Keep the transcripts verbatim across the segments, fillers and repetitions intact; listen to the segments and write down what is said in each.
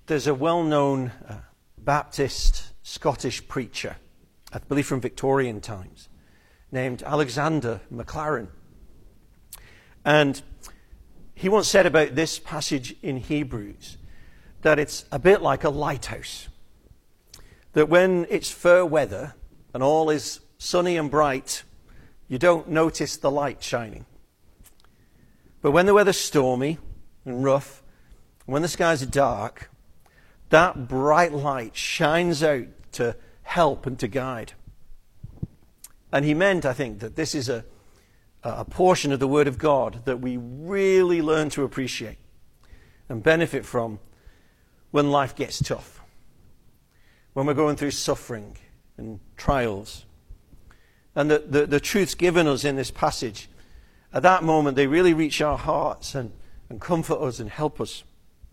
There's a well-known uh, Baptist Scottish preacher, I believe from Victorian times, named Alexander Maclaren. And he once said about this passage in Hebrews that it's a bit like a lighthouse. That when it's fair weather and all is sunny and bright, you don't notice the light shining. But when the weather's stormy and rough, when the skies are dark, that bright light shines out to help and to guide. And he meant, I think, that this is a, a portion of the Word of God that we really learn to appreciate and benefit from when life gets tough, when we're going through suffering and trials. And the, the, the truths given us in this passage, at that moment, they really reach our hearts and, and comfort us and help us.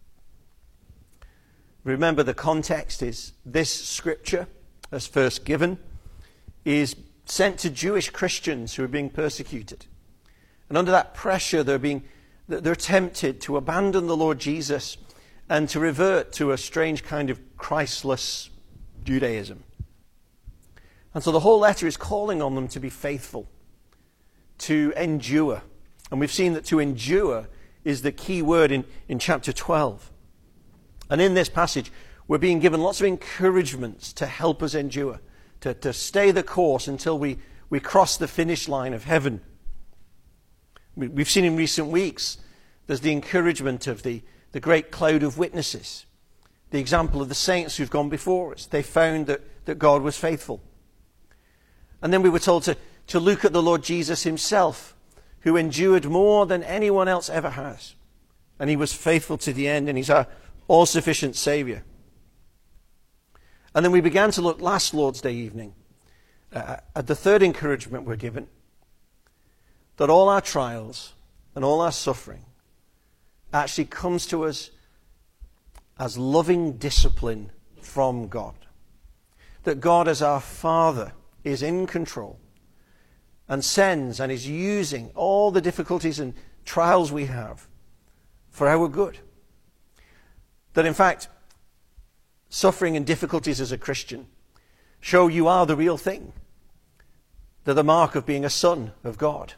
Remember, the context is this scripture, as first given, is sent to Jewish Christians who are being persecuted. And under that pressure, they're being they're tempted to abandon the Lord Jesus and to revert to a strange kind of Christless Judaism. And so the whole letter is calling on them to be faithful, to endure. And we've seen that to endure is the key word in, in chapter twelve. And in this passage, we're being given lots of encouragements to help us endure, to, to stay the course until we, we cross the finish line of heaven. We, we've seen in recent weeks, there's the encouragement of the, the great cloud of witnesses, the example of the saints who've gone before us. They found that, that God was faithful. And then we were told to, to look at the Lord Jesus himself, who endured more than anyone else ever has. And he was faithful to the end, and he's our all-sufficient Saviour. And then we began to look last Lord's Day evening uh, at the third encouragement we're given, that all our trials and all our suffering actually comes to us as loving discipline from God. That God as our Father is in control and sends and is using all the difficulties and trials we have for our good. That in fact, suffering and difficulties as a Christian show you are the real thing. They're the mark of being a son of God.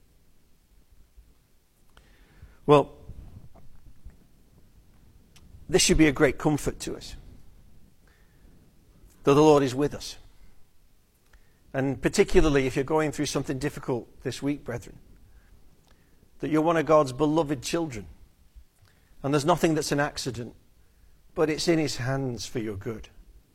Well, this should be a great comfort to us, that the Lord is with us. And particularly if you're going through something difficult this week, brethren, that you're one of God's beloved children. And there's nothing that's an accident, but it's in his hands for your good.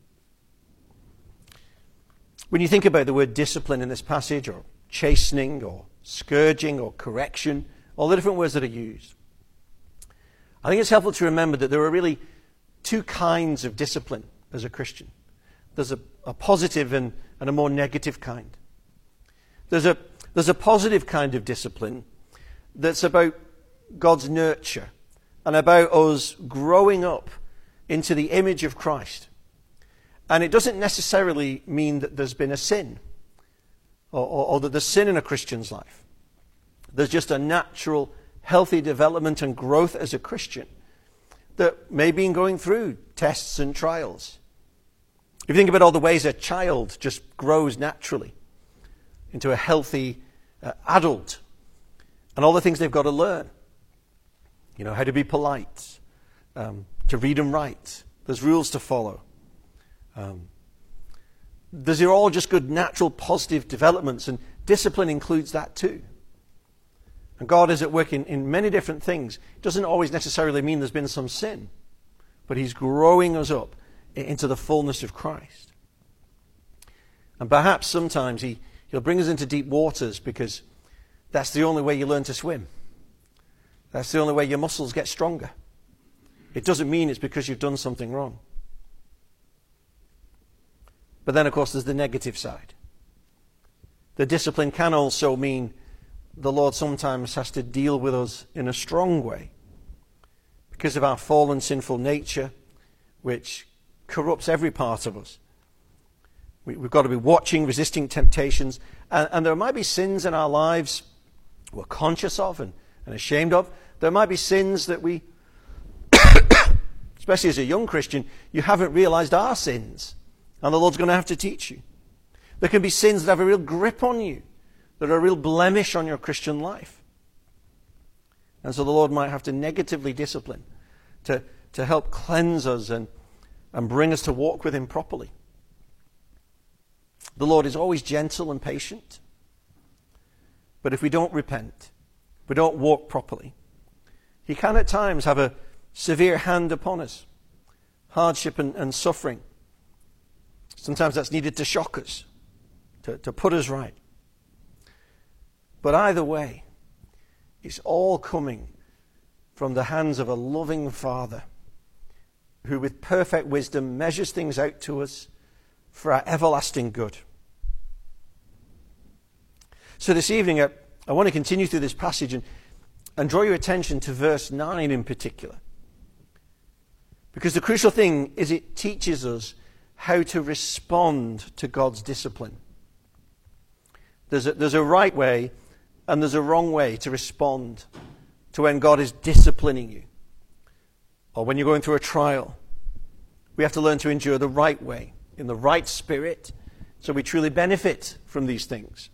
When you think about the word discipline in this passage, or chastening, or scourging, or correction, all the different words that are used, I think it's helpful to remember that there are really two kinds of discipline as a Christian. There's a, a positive and, and a more negative kind. There's a, there's a positive kind of discipline that's about God's nurture and about us growing up into the image of Christ. And it doesn't necessarily mean that there's been a sin or, or, or that there's sin in a Christian's life. There's just a natural, healthy development and growth as a Christian that may be going through tests and trials. If you think about all the ways a child just grows naturally into a healthy uh, adult and all the things they've got to learn, you know, how to be polite, um, to read and write. There's rules to follow. Um, these are all just good, natural, positive developments, and discipline includes that too. And God is at work in, in many different things. It doesn't always necessarily mean there's been some sin, but he's growing us up into the fullness of Christ. And perhaps sometimes he, he'll bring us into deep waters because that's the only way you learn to swim. That's the only way your muscles get stronger. It doesn't mean it's because you've done something wrong. But then, of course, there's the negative side. The discipline can also mean the Lord sometimes has to deal with us in a strong way because of our fallen, sinful nature, which corrupts every part of us. We, we've got to be watching, resisting temptations, and, and there might be sins in our lives we're conscious of and, and ashamed of. There might be sins that we especially as a young Christian, you haven't realized our sins. And the Lord's going to have to teach you. There can be sins that have a real grip on you, that are a real blemish on your Christian life. And so the Lord might have to negatively discipline to, to help cleanse us and, and bring us to walk with him properly. The Lord is always gentle and patient. But if we don't repent, if we don't walk properly, he can at times have a severe hand upon us. Hardship and, and suffering. Sometimes that's needed to shock us, to, to put us right. But either way, it's all coming from the hands of a loving Father who with perfect wisdom measures things out to us for our everlasting good. So this evening, I, I want to continue through this passage and, and draw your attention to verse nine in particular. Because the crucial thing is it teaches us how to respond to God's discipline. There's a, there's a right way and there's a wrong way to respond to when God is disciplining you or when you're going through a trial. We have to learn to endure the right way, in the right spirit, so we truly benefit from these things.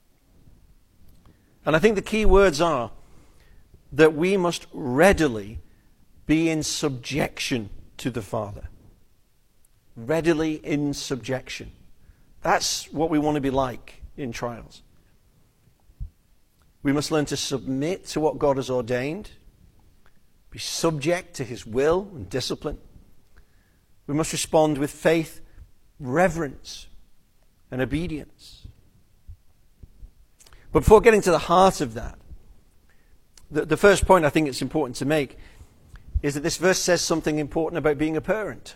And I think the key words are that we must readily be in subjection to the Father. Readily in subjection. That's what we want to be like in trials. We must learn to submit to what God has ordained, be subject to his will and discipline. We must respond with faith, reverence, and obedience. But before getting to the heart of that, the, the first point I think it's important to make is that this verse says something important about being a parent.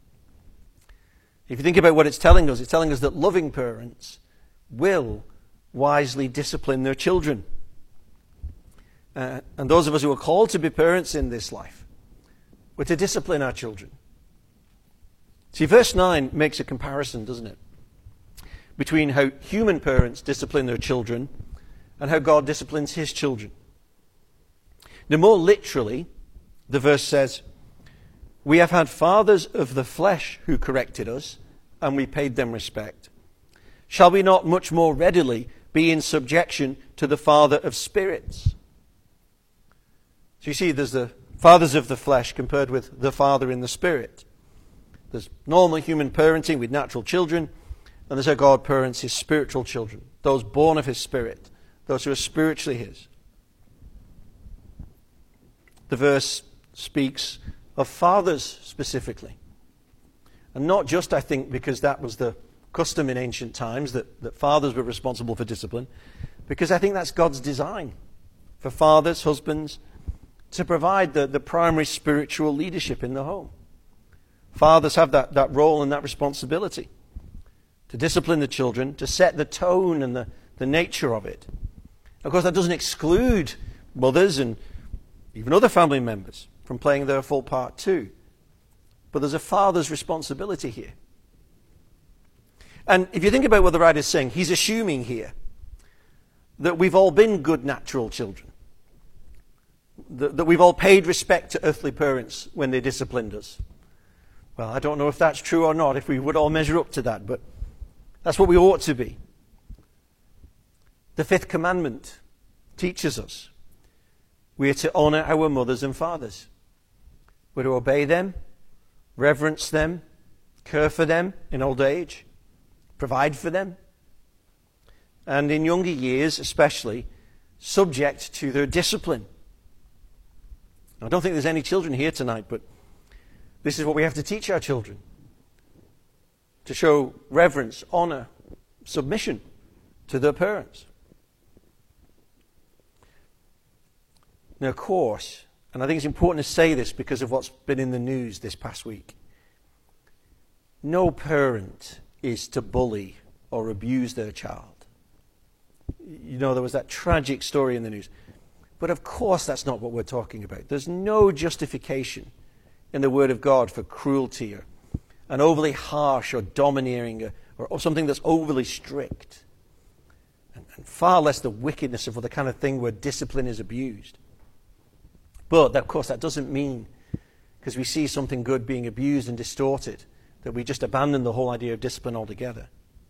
If you think about what it's telling us, it's telling us that loving parents will wisely discipline their children. Uh, and those of us who are called to be parents in this life, we're to discipline our children. See, verse nine makes a comparison, doesn't it? Between how human parents discipline their children and how God disciplines his children. Now, more literally, the verse says, "We have had fathers of the flesh who corrected us, and we paid them respect. Shall we not much more readily be in subjection to the Father of spirits?" So you see, there's the fathers of the flesh compared with the Father in the Spirit. There's normal human parenting with natural children, and there's how God parents his spiritual children, those born of his Spirit, those who are spiritually his. The verse speaks of fathers specifically. And not just, I think, because that was the custom in ancient times, that, that fathers were responsible for discipline, because I think that's God's design for fathers, husbands, to provide the, the primary spiritual leadership in the home. Fathers have that, that role and that responsibility to discipline the children, to set the tone and the, the nature of it. Of course, that doesn't exclude mothers and even other family members from playing their full part too. But there's a father's responsibility here. And if you think about what the writer's saying, he's assuming here that we've all been good natural children. That, that we've all paid respect to earthly parents when they disciplined us. Well, I don't know if that's true or not, if we would all measure up to that, but that's what we ought to be. The fifth commandment teaches us we are to honor our mothers and fathers. We're to obey them, reverence them, care for them in old age, provide for them, and in younger years especially, subject to their discipline. I don't think there's any children here tonight, but this is what we have to teach our children. To show reverence, honor, submission to their parents. Now, of course, and I think it's important to say this because of what's been in the news this past week, no parent is to bully or abuse their child. You know, there was that tragic story in the news. But of course that's not what we're talking about. There's no justification in the Word of God for cruelty or an overly harsh or domineering or, or, or something that's overly strict. And, and far less the wickedness of the kind of thing where discipline is abused. But, of course, that doesn't mean because we see something good being abused and distorted, that we just abandon the whole idea of discipline altogether.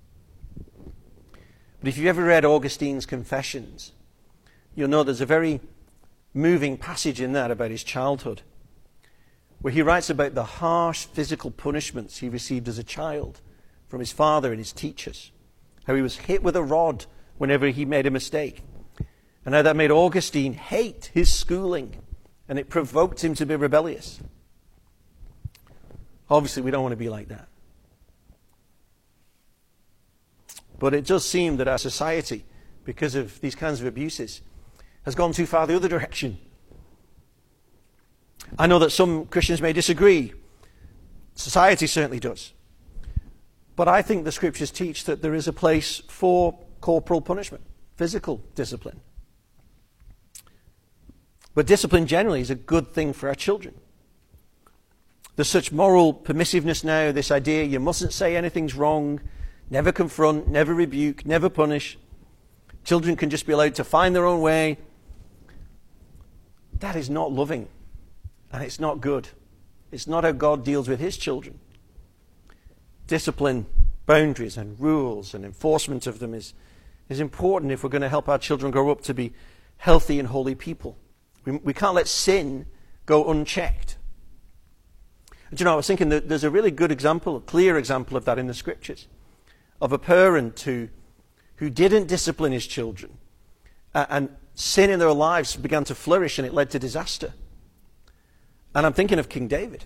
But if you've ever read Augustine's Confessions, you'll know there's a very moving passage in that about his childhood, where he writes about the harsh physical punishments he received as a child from his father and his teachers, how he was hit with a rod whenever he made a mistake, and how that made Augustine hate his schooling, and it provoked him to be rebellious. Obviously, we don't want to be like that. But it does seem that our society, because of these kinds of abuses, has gone too far the other direction. I know that some Christians may disagree. Society certainly does. But I think the scriptures teach that there is a place for corporal punishment, physical discipline. But discipline generally is a good thing for our children. There's such moral permissiveness now, this idea you mustn't say anything's wrong, never confront, never rebuke, never punish. Children can just be allowed to find their own way. That is not loving, and it's not good. It's not how God deals with his children. Discipline, boundaries and rules and enforcement of them is, is important if we're going to help our children grow up to be healthy and holy people. We, we can't let sin go unchecked. And you know, I was thinking that there's a really good example, a clear example of that in the scriptures, of a parent who, who didn't discipline his children, uh, and sin in their lives began to flourish and it led to disaster. And I'm thinking of King David.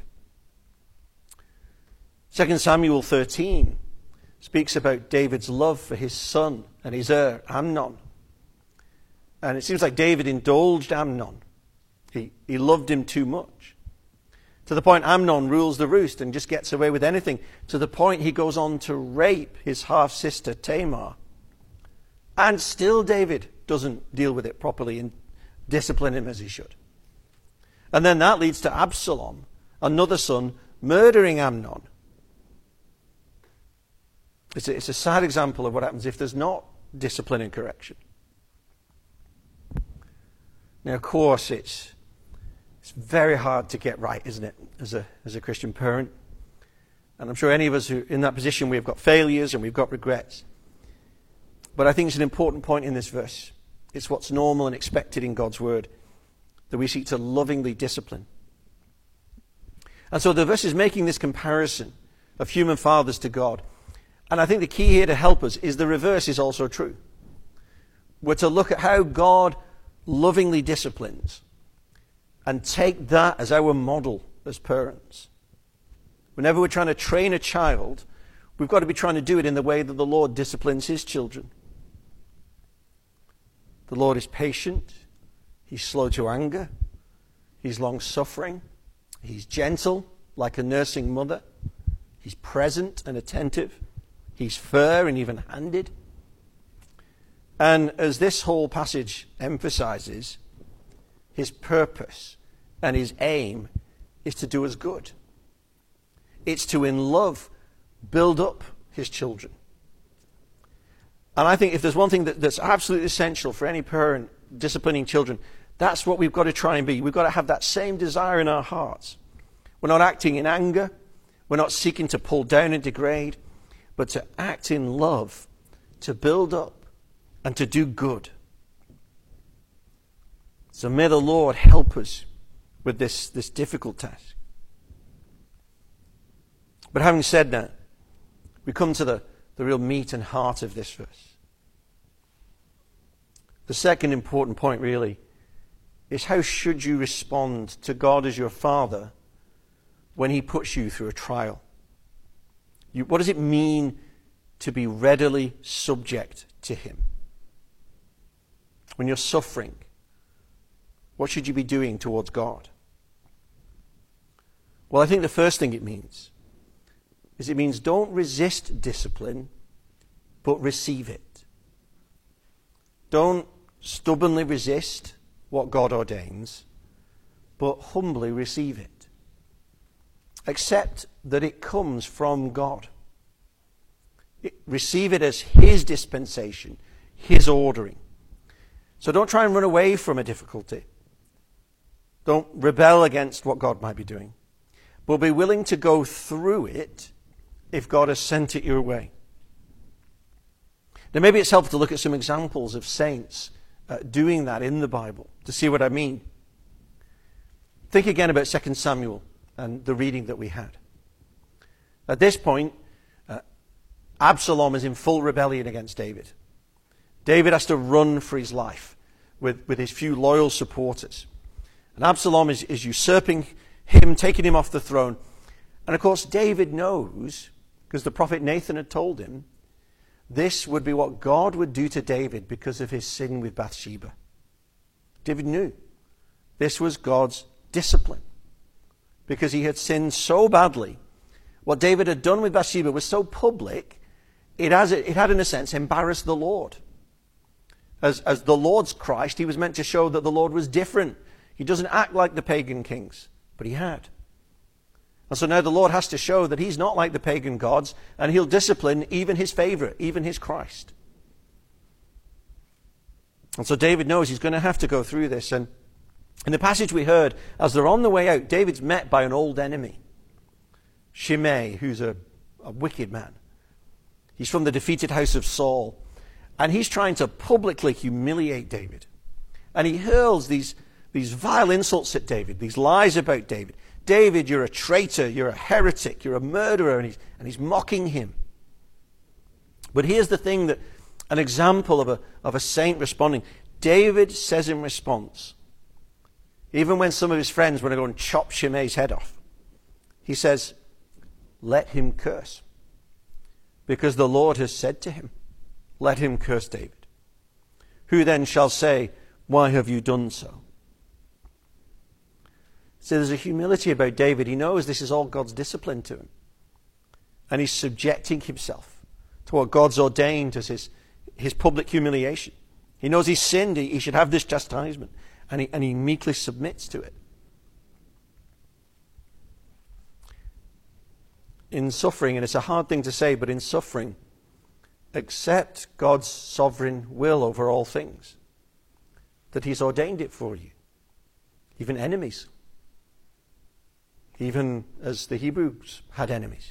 Second Samuel thirteen speaks about David's love for his son and his heir, Amnon. And it seems like David indulged Amnon. He, he loved him too much. To the point Amnon rules the roost and just gets away with anything. To the point he goes on to rape his half-sister Tamar. And still David doesn't deal with it properly and discipline him as he should. And then that leads to Absalom, another son, murdering Amnon. It's a, it's a sad example of what happens if there's not discipline and correction. Now, of course, it's it's very hard to get right, isn't it, as a as a Christian parent? And I'm sure any of us who are in that position, we've got failures and we've got regrets. But I think it's an important point in this verse. It's what's normal and expected in God's word, that we seek to lovingly discipline. And so the verse is making this comparison of human fathers to God. And I think the key here to help us is the reverse is also true. We're to look at how God lovingly disciplines and take that as our model as parents. Whenever we're trying to train a child, we've got to be trying to do it in the way that the Lord disciplines his children. The Lord is patient. He's slow to anger. He's long-suffering. He's gentle, like a nursing mother. He's present and attentive. He's fair and even-handed. And as this whole passage emphasizes, his purpose and his aim is to do us good. It's to, in love, build up his children. And I think if there's one thing that, that's absolutely essential for any parent disciplining children, that's what we've got to try and be. We've got to have that same desire in our hearts. We're not acting in anger. We're not seeking to pull down and degrade, but to act in love, to build up and to do good. So may the Lord help us with this, this difficult task. But having said that, we come to the, the real meat and heart of this verse. The second important point really is how should you respond to God as your Father when he puts you through a trial? You, what does it mean to be readily subject to him? When you're suffering, what should you be doing towards God? Well, I think the first thing it means is it means don't resist discipline, but receive it. Don't stubbornly resist what God ordains, but humbly receive it. Accept that it comes from God. It, receive it as his dispensation, his ordering. So don't try and run away from a difficulty. Don't rebel against what God might be doing. but be willing to go through it if God has sent it your way. Now, maybe it's helpful to look at some examples of saints uh, doing that in the Bible to see what I mean. Think again about Second Samuel and the reading that we had. At this point, uh, Absalom is in full rebellion against David. David has to run for his life with, with his few loyal supporters. And Absalom is, is usurping him, taking him off the throne. And of course, David knows, because the prophet Nathan had told him, this would be what God would do to David because of his sin with Bathsheba. David knew this was God's discipline because he had sinned so badly. What David had done with Bathsheba was so public, it, has, it had in a sense embarrassed the Lord. As, as the Lord's Christ, he was meant to show that the Lord was different. He doesn't act like the pagan kings, but he had. And so now the Lord has to show that he's not like the pagan gods, and he'll discipline even his favorite, even his Christ. And so David knows he's going to have to go through this. And in the passage we heard, as they're on the way out, David's met by an old enemy, Shimei, who's a, a wicked man. He's from the defeated house of Saul. And he's trying to publicly humiliate David. And he hurls these, these vile insults at David, these lies about David. David, you're a traitor, you're a heretic, you're a murderer, and he's, and he's mocking him. But here's the thing, that an example of a, of a saint responding. David says in response, even when some of his friends want to go and chop Shimei's head off, he says, let him curse. Because the Lord has said to him, let him curse David. Who then shall say, why have you done so? So there's a humility about David. He knows this is all God's discipline to him. And he's subjecting himself to what God's ordained as his, his public humiliation. He knows he's sinned. He, he should have this chastisement. And he, and he meekly submits to it. In suffering, and it's a hard thing to say, but in suffering, accept God's sovereign will over all things. That he's ordained it for you. Even enemies. Even as the Hebrews had enemies.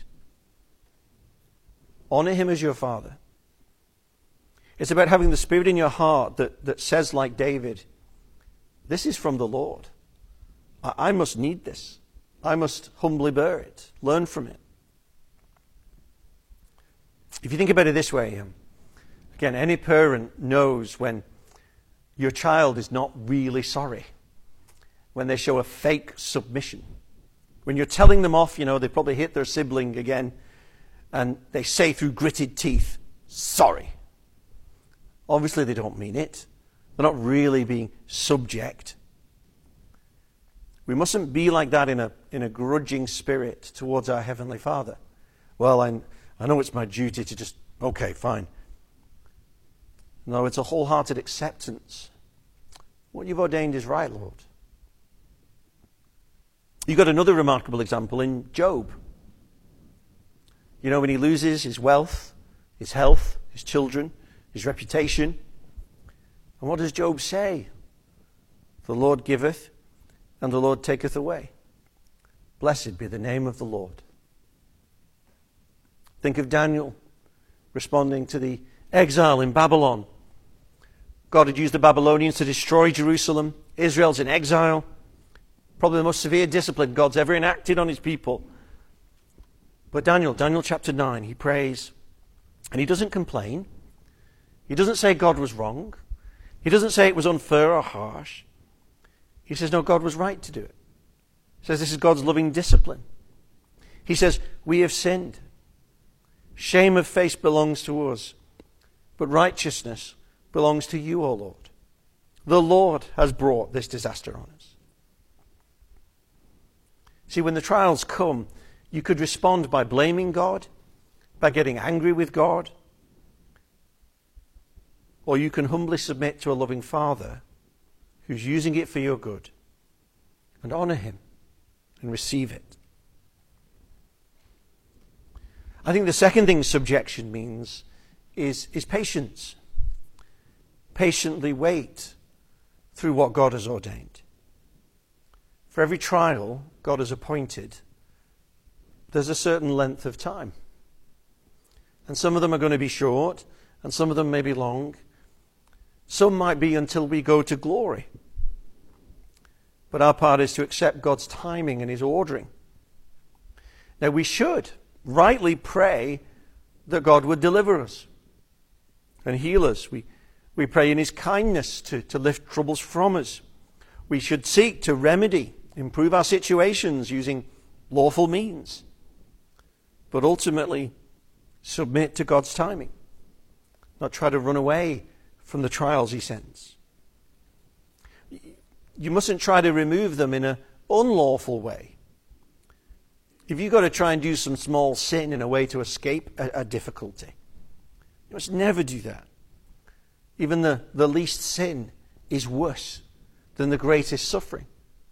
Honor him as your father. It's about having the spirit in your heart that, that says like David, this is from the Lord. I, I must need this. I must humbly bear it. Learn from it. If you think about it this way, um, again, any parent knows when your child is not really sorry. When they show a fake submission. When you're telling them off, you know, they probably hit their sibling again, and they say through gritted teeth, sorry. Obviously they don't mean it. They're not really being subject. We mustn't be like that in a, in a grudging spirit towards our Heavenly Father. Well, I, I know it's my duty to just, okay, fine. No, it's a wholehearted acceptance. What you've ordained is right, Lord. You've got another remarkable example in Job. You know, when he loses his wealth, his health, his children, his reputation. And what does Job say? The Lord giveth, and the Lord taketh away. Blessed be the name of the Lord. Think of Daniel responding to the exile in Babylon. God had used the Babylonians to destroy Jerusalem. Israel's in exile. Probably the most severe discipline God's ever enacted on his people. But Daniel, Daniel chapter nine, he prays. And he doesn't complain. He doesn't say God was wrong. He doesn't say it was unfair or harsh. He says, no, God was right to do it. He says this is God's loving discipline. He says, we have sinned. Shame of face belongs to us. But righteousness belongs to you, O Lord. The Lord has brought this disaster on us. See, when the trials come, you could respond by blaming God, by getting angry with God, or you can humbly submit to a loving Father who's using it for your good and honor him and receive it. I think the second thing subjection means is, is patience. Patiently wait through what God has ordained. For every trial God has appointed, there's a certain length of time. And some of them are going to be short, and some of them may be long. Some might be until we go to glory. But our part is to accept God's timing and his ordering. Now, we should rightly pray that God would deliver us and heal us. We, we pray in his kindness to, to lift troubles from us. We should seek to remedy, improve our situations using lawful means. But ultimately, submit to God's timing. Not try to run away from the trials he sends. You mustn't try to remove them in an unlawful way. If you've got to try and do some small sin in a way to escape a, a difficulty, you must never do that. Even the, the least sin is worse than the greatest suffering.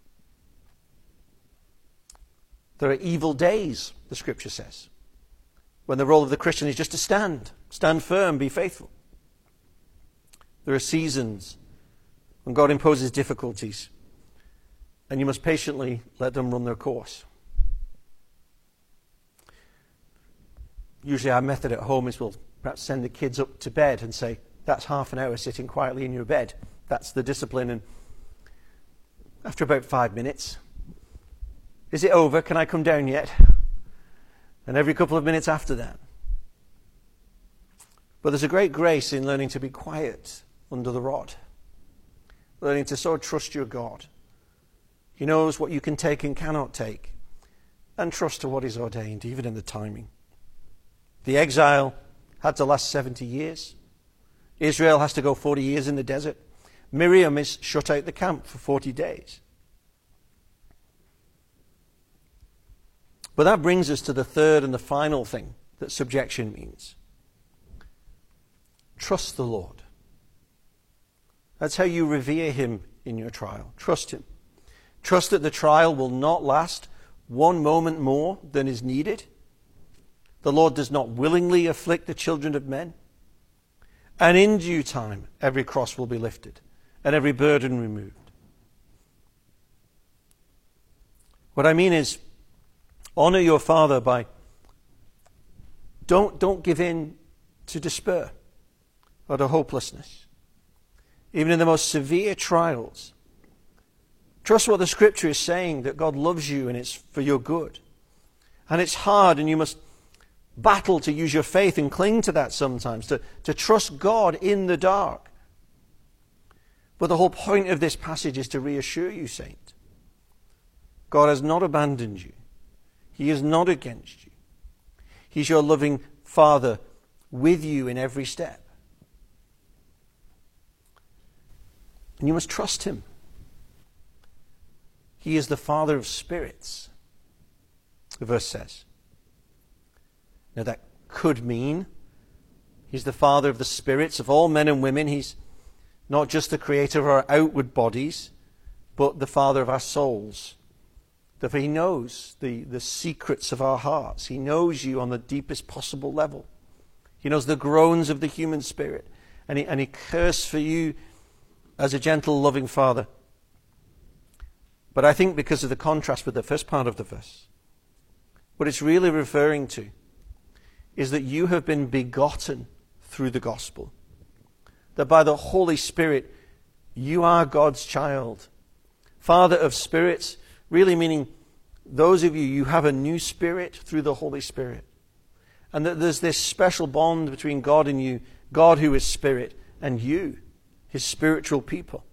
There are evil days, the scripture says, when the role of the Christian is just to stand, stand firm, be faithful. There are seasons when God imposes difficulties, and you must patiently let them run their course. Usually our method at home is we'll perhaps send the kids up to bed and say, that's half an hour sitting quietly in your bed. That's the discipline. And after about five minutes, is it over? Can I come down yet? And every couple of minutes after that. But there's a great grace in learning to be quiet under the rod. Learning to so trust your God. He knows what you can take and cannot take. And trust to what is ordained, even in the timing. The exile had to last seventy years. Israel has to go forty years in the desert. Miriam is shut out the camp for forty days. But that brings us to the third and the final thing that subjection means. Trust the Lord. That's how you revere him in your trial. Trust him. Trust that the trial will not last one moment more than is needed. The Lord does not willingly afflict the children of men. And in due time, every cross will be lifted and every burden removed. What I mean is, honor your father by, don't, don't give in to despair or to hopelessness. Even in the most severe trials, trust what the scripture is saying, that God loves you and it's for your good. And it's hard, and you must battle to use your faith and cling to that sometimes, to, to trust God in the dark. But the whole point of this passage is to reassure you, saint. God has not abandoned you. He is not against you. He's your loving Father with you in every step. And you must trust him. He is the Father of spirits, the verse says. Now that could mean he's the Father of the spirits of all men and women. He's not just the creator of our outward bodies, but the Father of our souls. Therefore he knows the, the secrets of our hearts. He knows you on the deepest possible level. He knows the groans of the human spirit. And he, and he cares for you as a gentle, loving Father. But I think because of the contrast with the first part of the verse, what it's really referring to is that you have been begotten through the gospel. That by the Holy Spirit, you are God's child. Father of spirits, really meaning those of you, you have a new spirit through the Holy Spirit. And that there's this special bond between God and you, God who is spirit, and you, his spiritual people.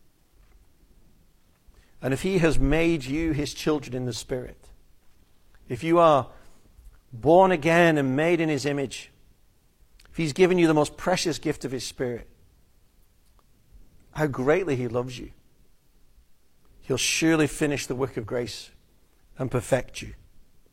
And if he has made you his children in the Spirit, if you are born again and made in his image, if he's given you the most precious gift of his Spirit, how greatly he loves you. He'll surely finish the work of grace and perfect you.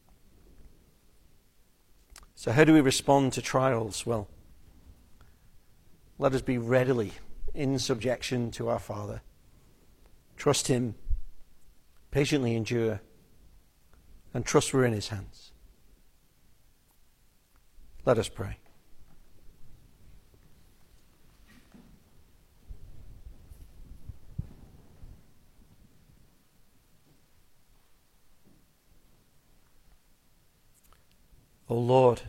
So how do we respond to trials? Well, let us be readily in subjection to our Father. Trust him, patiently endure, and trust we're in his hands. Let us pray. O Lord,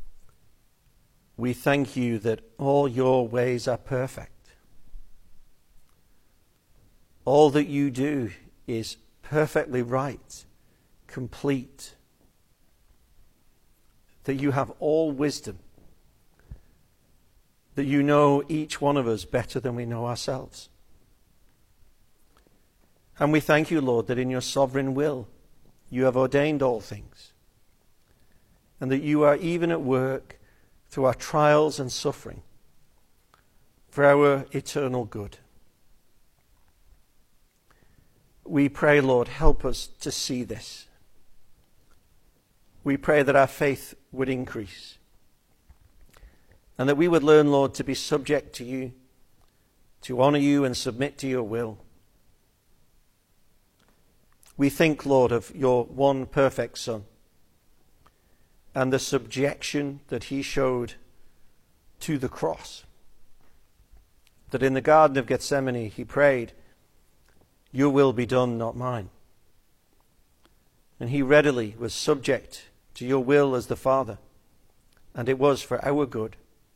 we thank you that all your ways are perfect. All that you do is perfectly right, complete. That you have all wisdom. That you know each one of us better than we know ourselves. And we thank you, Lord, that in your sovereign will you have ordained all things. And that you are even at work through our trials and suffering for our eternal good. We pray, Lord, help us to see this. We pray that our faith would increase and that we would learn, Lord, to be subject to you, to honor you and submit to your will. We think, Lord, of your one perfect Son and the subjection that he showed to the cross. That in the Garden of Gethsemane he prayed, your will be done, not mine. And he readily was subject to your will as the Father, and it was for our good.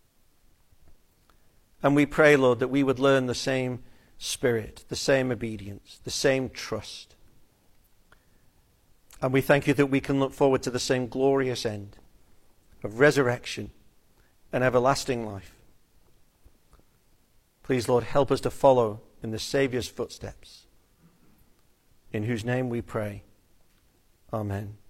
And we pray, Lord, that we would learn the same spirit, the same obedience, the same trust. And we thank you that we can look forward to the same glorious end of resurrection and everlasting life. Please, Lord, help us to follow in the Saviour's footsteps, in whose name we pray. Amen.